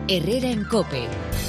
Herrera en COPE.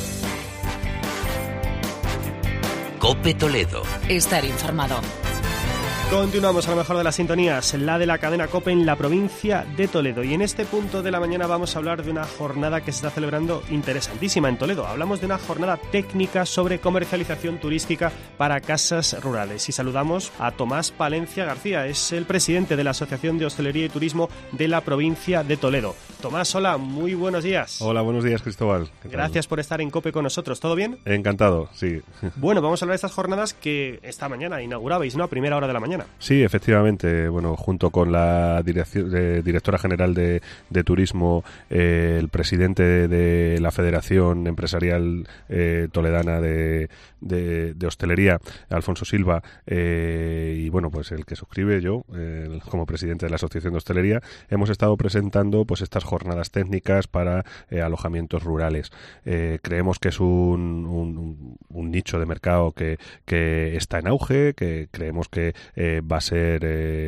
COPE Toledo. Estar informado. Continuamos a lo mejor de las sintonías, la de la cadena COPE en la provincia de Toledo. Y en este punto de la mañana vamos a hablar de una jornada que se está celebrando interesantísima en Toledo. Hablamos de una jornada técnica sobre comercialización turística para casas rurales. Y saludamos a Tomás Palencia García, es el presidente de la Asociación de Hostelería y Turismo de la provincia de Toledo. Tomás, hola, muy buenos días. Hola, buenos días, Cristóbal. Gracias por estar en COPE con nosotros. ¿Todo bien? Encantado, sí. Bueno, vamos a hablar de estas jornadas que esta mañana inaugurabais, ¿no? A primera hora de la mañana. Sí, efectivamente. Bueno, junto con la directora general de Turismo, el presidente de la Federación Empresarial Toledana de Hostelería, Alfonso Silva, y bueno, pues el que suscribe yo, como presidente de la Asociación de Hostelería, hemos estado presentando pues estas jornadas técnicas para alojamientos rurales. Creemos que es un nicho de mercado que está en auge, que creemos que va a ser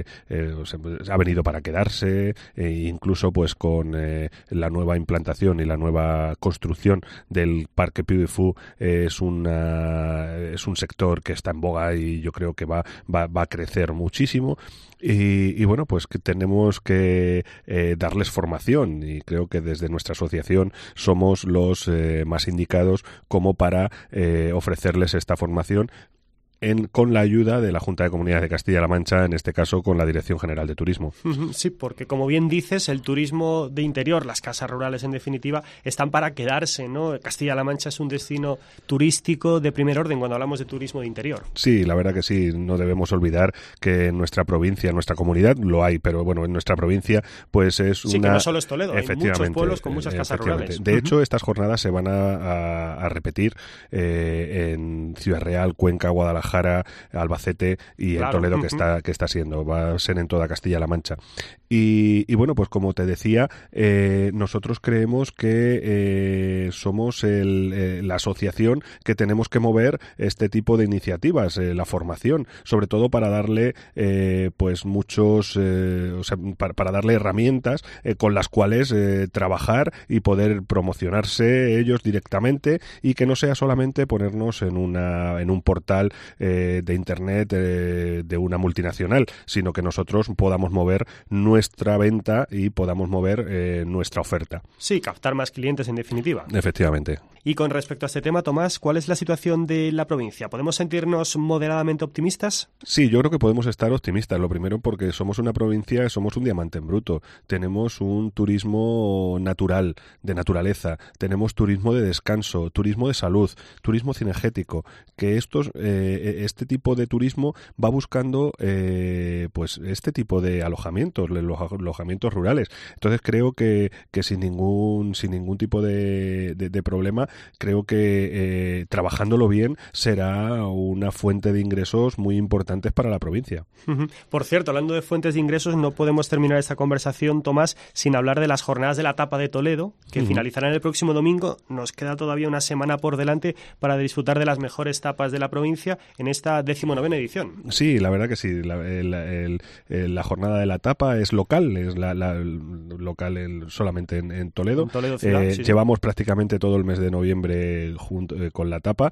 ha venido para quedarse, incluso pues con la nueva implantación y la nueva construcción del Parque Piu de Fu es un sector que está en boga y yo creo que va a crecer muchísimo. Y bueno, pues que tenemos que darles formación, y creo que desde nuestra asociación somos los más indicados como para ofrecerles esta formación con la ayuda de la Junta de Comunidades de Castilla-La Mancha, en este caso con la Dirección General de Turismo. Sí, porque como bien dices, el turismo de interior, las casas rurales en definitiva, están para quedarse, ¿no? Castilla-La Mancha es un destino turístico de primer orden cuando hablamos de turismo de interior. Sí, la verdad que sí, no debemos olvidar que en nuestra provincia, en nuestra comunidad, lo hay, pero bueno, en nuestra provincia pues es sí, que no solo es Toledo, hay muchos pueblos con muchas casas rurales. De hecho, estas jornadas se van a repetir en Ciudad Real, Cuenca, Guadalajara, Albacete y en Toledo, que está siendo, va a ser en toda Castilla-La Mancha. Y bueno, pues como te decía, nosotros creemos que somos la asociación que tenemos que mover este tipo de iniciativas, la formación, sobre todo para darle pues muchos, para darle herramientas con las cuales trabajar y poder promocionarse ellos directamente, y que no sea solamente ponernos en un portal de internet de una multinacional, sino que nosotros podamos mover nuestra venta y podamos mover nuestra oferta. Sí, captar más clientes en definitiva. Efectivamente. Y con respecto a este tema, Tomás, ¿cuál es la situación de la provincia? ¿Podemos sentirnos moderadamente optimistas? Sí, yo creo que podemos estar optimistas. Lo primero porque somos una provincia, somos un diamante en bruto. Tenemos un turismo natural, de naturaleza. Tenemos turismo de descanso, turismo de salud, turismo cinegético. Que este tipo de turismo va buscando pues este tipo de alojamientos, los alojamientos rurales. Entonces creo que sin ningún tipo de problema, creo que trabajándolo bien será una fuente de ingresos muy importantes para la provincia. Por cierto, hablando de fuentes de ingresos, no podemos terminar esta conversación, Tomás, sin hablar de las jornadas de la tapa de Toledo, que finalizarán el próximo domingo. Nos queda todavía una semana por delante para disfrutar de las mejores tapas de la provincia en esta 19ª edición. Sí, la verdad que sí. La jornada de la tapa es local, es local solamente en Toledo. En Toledo ciudad, sí. Llevamos prácticamente todo el mes de noviembre junto con la tapa.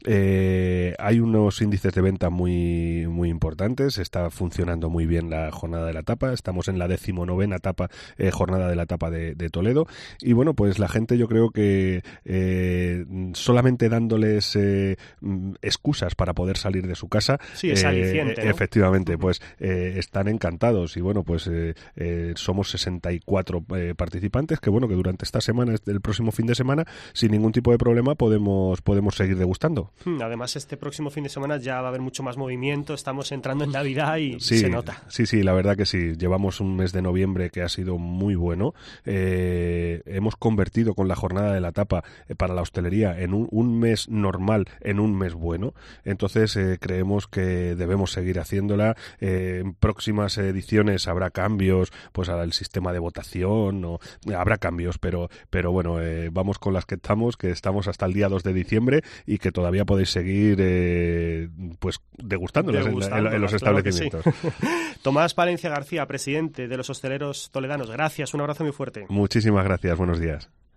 Hay unos índices de venta muy, muy importantes. Está funcionando muy bien la jornada de la tapa. Estamos en la 19ª jornada de la tapa de Toledo. Y bueno, pues la gente, yo creo que solamente dándoles excusas para poder salir de su casa, sí, es aliciente, ¿no? Efectivamente, pues están encantados. Y bueno, pues somos 64 participantes que bueno, que durante esta semana, el próximo fin de semana, sin ningún tipo de problema podemos seguir degustando. Además, este próximo fin de semana ya va a haber mucho más movimiento. Estamos entrando en Navidad y se nota. Sí, la verdad que sí. Llevamos un mes de noviembre que ha sido muy bueno. Hemos convertido con la jornada de la tapa para la hostelería en un mes normal, en un mes bueno. Entonces creemos que debemos seguir haciéndola. En próximas ediciones habrá cambios, pues al sistema de votación, habrá cambios, pero bueno, vamos con las que estamos hasta el día 2 de diciembre y que todavía podéis seguir pues degustándolas en los establecimientos. Claro que sí. Tomás Palencia García, presidente de los hosteleros toledanos, gracias, un abrazo muy fuerte. Muchísimas gracias, buenos días.